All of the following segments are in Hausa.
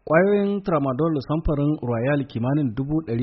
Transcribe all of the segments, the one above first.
Ƙwayoyin tramadol samfarin Royal kimanin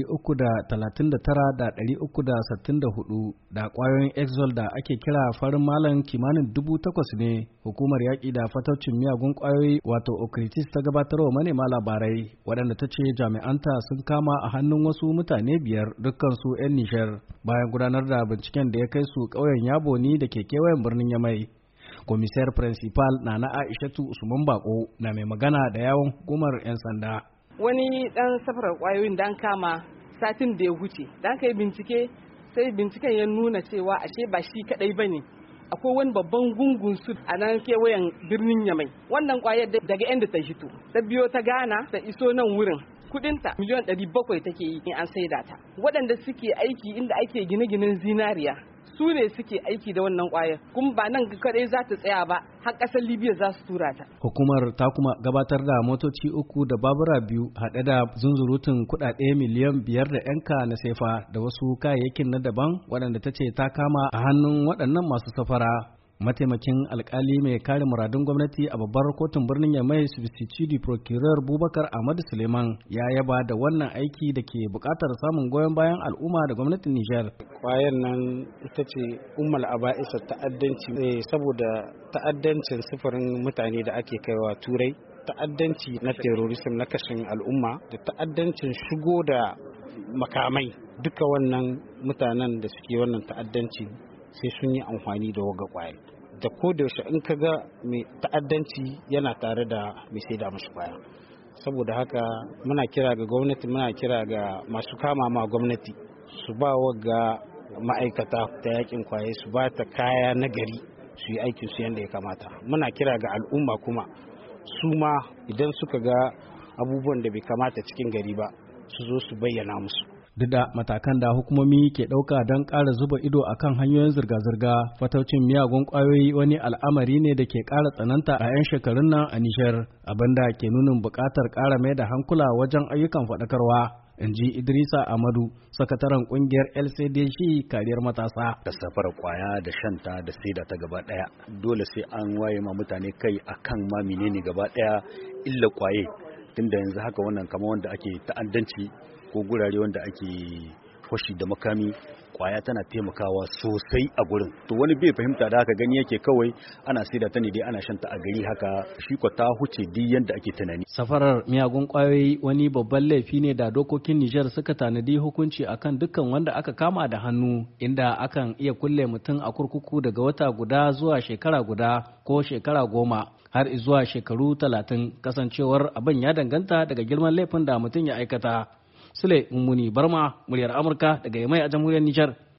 339,364 da ƙwayoyin Exol da ake kira farin malam kimanin 8,000 ne hukumar yaƙi da fataucin miyagun ƙwayoyi wato Okritis ta gabatar wa manema labarai waɗanda ta ce jami'anta sun kama a hannun wasu mutane biyar dukkansu 'yan Nijar bayan gudanar da binciken da ya kai su ƙauyen Yaboni da ke kewayen birnin Yamai. Komisar principal na Aishatu Usman Bako na mai magana da yawon hukumar 'yan sanda. Wani dan safarar kwayoyin dan kama satin da ya huce, dan kai bincike sai binciken ya nuna cewa ashe ba shi kadai bane. Akwai wani babban gungun su a nan kewayen birnin Yamai. Wannan kwayar daga inda ta hito, ta biyo ta Ghana ta iso nan wurin. Kudinta miliyan 700 take yi in an saida ta. Waɗanda suke aiki inda ake gine-ginen zinariya su ne suke aiki da wannan kwayar, kuma ba nan kadai za ta tsaya ba, har ƙasar Libya za su tura ta. Hukumar ta kuma gabatar da motoci 3 da babura 2 haɗe da zunzurutun kuɗaɗe miliyan 5 da 'yanka na sefa da wasu kayayyakin na daban waɗanda ta ce ta kama a hannun waɗannan masu safara. Mataimakin alkali mai kare muradun gwamnati a babbar kotun birnin Yamai substitute procureur Bubakar Ahmadu Suleiman ya yaba da wannan aiki da ke bukatar samun goyon bayan al'umma da gwamnatin Nijar. Kwayar nan ita ce ummal aba'isa ta'addanci saboda ta'addancin sufurin mutane da ake kaiwa turai, ta'addanci na terrorism na kashin al'umma da ta'addancin shigo da makamai, duka wannan mutanen da suke wannan ta'addanci sai sun yi amfani da waga kwaya da ko da yaushe in ka ga mai ta'addanci yana tare da mai sai da mashi kwaya. Saboda haka muna kira ga gwamnati, muna kira ga masu kama ma gwamnati su ba waga ma'aikata ta yakin kwaye su ba ta kaya na gari su yi aikin su yadda ya kamata. Muna kira ga al'umma kuma su ma idan suka ga abubuwan da bai kamata cikin gari ba su zo su bayyana musu. Duk da matakan da hukumomi ke ɗauka don ƙara zuba ido a kan hanyoyin zirga-zirga, fataucin miyagun ƙwayoyi wani al'amari ne da ke ƙara tsananta a 'yan shekarun nan a Nijar, abinda ke nunin buƙatar ƙara mai da hankula wajen ayyukan faɗakarwa, in ji Idrisa Amadu, sakataren ƙungiyar LCDC kariyar matasa. Da safar ƙwaya da shanta da saida ta gaba ɗaya, dole sai an waye ma mutane kai akan ma menene gaba ɗaya illa ƙwaye, tunda yanzu haka wannan kama wanda ake ta'addanci ko gurare wanda ake fashi da makami, kwaya tana taimakawa sosai a gurin. To wani bai fahimta da haka, gani yake kawai ana saida ta ne dai ana shanta a gari haka, shi ko ta huce duk yanda ake tunani. Safarar miyagun kwayoyi wani babban laifi ne da dokokin Nijar suka tanadi hukunci akan dukkan wanda aka kama da hannu, inda akan iya kulle mutum a kurkuku daga wata guda zuwa shekara guda ko shekara 10 har zuwa shekaru 30, kasancewar abin ya danganta daga girman laifin da mutum ya aikata. Sule Mummuni Barma, muryar Amurka daga Yamai a jamhuriyar Nijar.